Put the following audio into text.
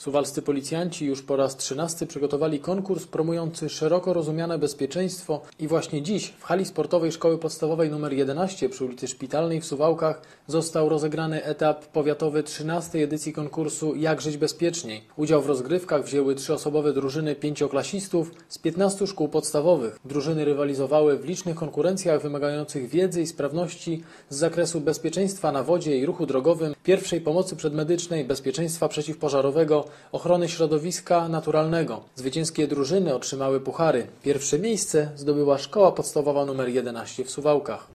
Suwalscy policjanci już po raz 13 przygotowali konkurs promujący szeroko rozumiane bezpieczeństwo i właśnie dziś w hali sportowej Szkoły Podstawowej nr 11 przy ulicy Szpitalnej w Suwałkach został rozegrany etap powiatowy 13. edycji konkursu Jak żyć bezpieczniej. Udział w rozgrywkach wzięły 3-osobowe drużyny 5-klasistów z 15 szkół podstawowych. Drużyny rywalizowały w licznych konkurencjach wymagających wiedzy i sprawności z zakresu bezpieczeństwa na wodzie i ruchu drogowym, pierwszej pomocy przedmedycznej, bezpieczeństwa przeciwpożarowego, ochrony środowiska naturalnego. Zwycięskie drużyny otrzymały puchary. Pierwsze miejsce zdobyła Szkoła Podstawowa nr 11 w Suwałkach.